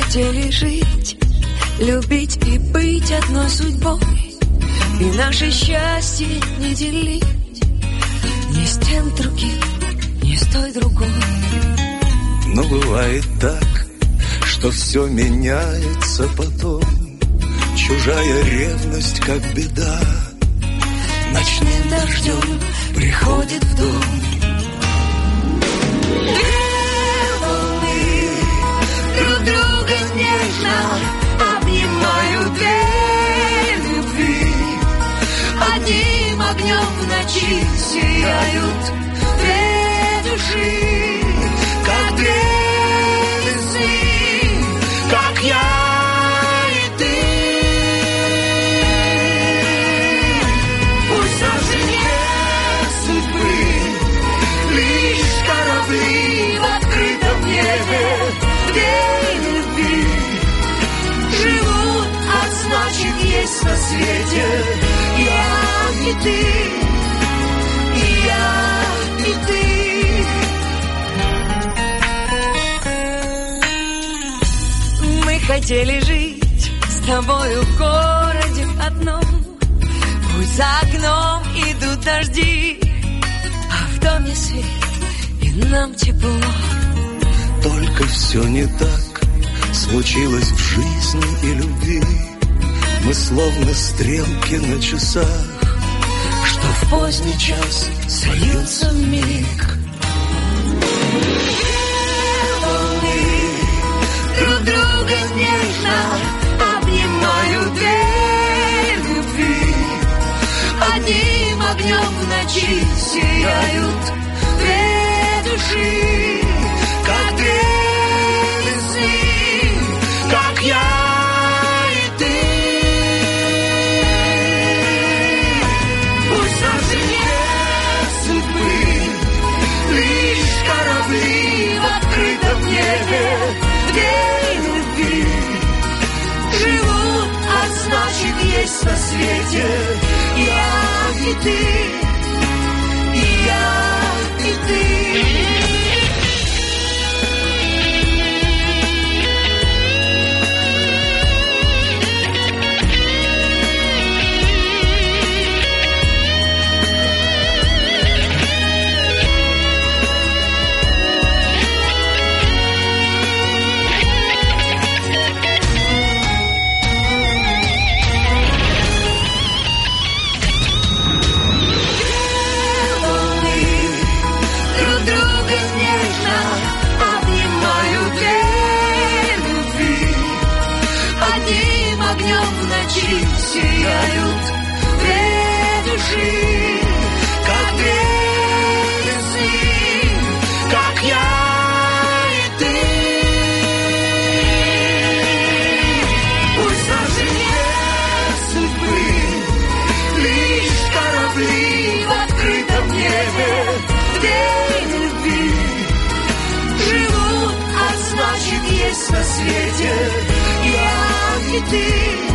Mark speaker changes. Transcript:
Speaker 1: хотели жить, любить и быть одной судьбой, и наше счастье не делить ни с тем другим, ни с той другой.
Speaker 2: Но бывает так, что все меняется потом. Чужая ревность, как беда,
Speaker 1: ночным дождем приходит в дом. Друг друга нежно обнимают две любви. Одним огнем в ночи сияют две души, как две весны, как я и ты. Пусть наши нет судьбы, лишь корабли в открытом небе. Две любви живут, а значит есть на свете я и ты, и я и ты. Мы хотели жить с тобою в городе одном. Пусть за окном идут дожди, а в доме свет, и нам тепло.
Speaker 2: Только все не так случилось в жизни и любви. Мы словно стрелки на часах, что в поздний час сольются вмиг.
Speaker 1: Друг друга нежно обнимают две любви. Одним огнем в ночи сияют две души, как две весны, как я и ты. Пусть наши нет судьбы, лишь корабли в открытом небе. Две любви живут, а значит есть на свете я и ты, и я и ты. Огнем в ночи сияют две души, как две весны, как я и ты. Пусть наши нет судьбы, лишь корабли в открытом небе. Две любви живут, а значит есть на свете я и ты.